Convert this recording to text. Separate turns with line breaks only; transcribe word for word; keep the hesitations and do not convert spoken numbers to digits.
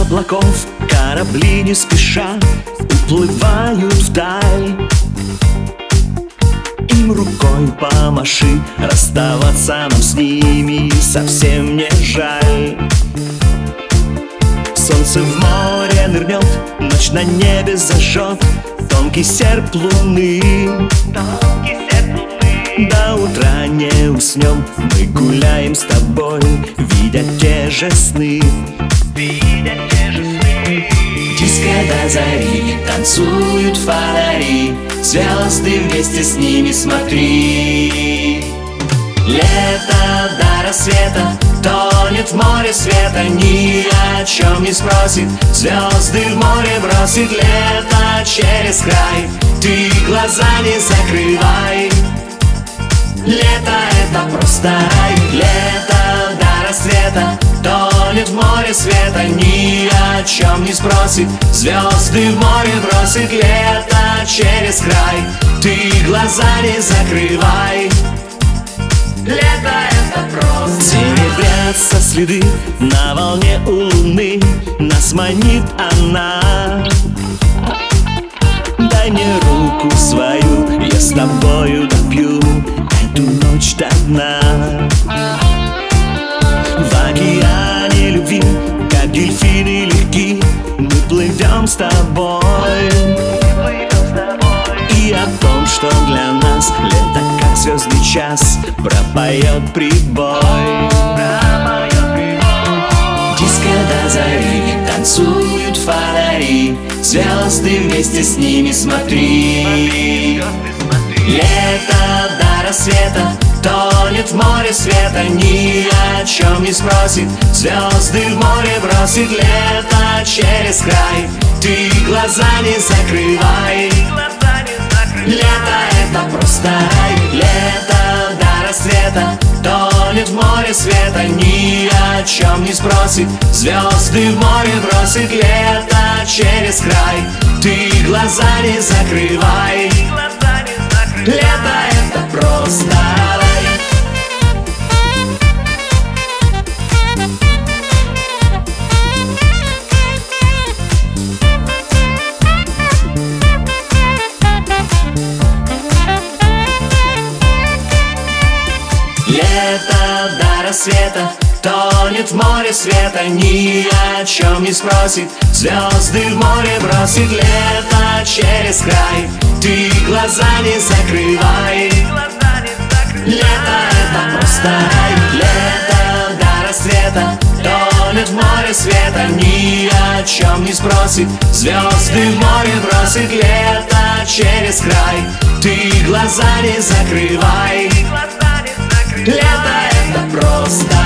облаков корабли не спеша уплывают вдаль. Им рукой помаши, расставаться нам с ними совсем не жаль. Солнце в море нырнет, ночь на небе зажжет тонкий серп луны. До утра не уснем, мы гуляем с тобой, видя те же сны. Диско до зари, танцуют фонари, звезды вместе с ними смотри. Лето до рассвета тонет в море света, ни о чем не спросит, звезды в море бросит. Лето через край, ты глаза не закрывай. Лето — это просто рай. Лето до рассвета тонет в море света, ни о чем не спросит, звезды в море бросит. Лето через край, ты глаза не закрывай. Лето — это просто серебрятся следы на волне у луны, нас манит она. Дай мне руку свою, я с тобою допью эту ночь до дна. В океане любви, как дельфины легки, мы плывем с тобой. И о том, что для нас лето как звездный час, пропоет прибой. Диско до зари, танцуют фонари, звезды вместе с ними смотри. Лето до рассвета тонет в море света, ни о чем не спросит, звезды в море бросит. Лето через край, ты глаза не закрывай. Лето — это просто рай. Лето до рассвета тонет в море света, ни о чем не спросит, звезды в море бросит. Лето через край, ты глаза не закрывай. Лето — это просто рай. Лето до рассвета тонет в море света, ни о чем не спросит, звезды в море бросит. Лето через край, ты глаза не закрывай. Лето — это просто рай. Лето до рассвета тонет в море света, ни о чем не спросит, звезды в море бросит. Лето через край, ты глаза не закрывай. Лето — это просто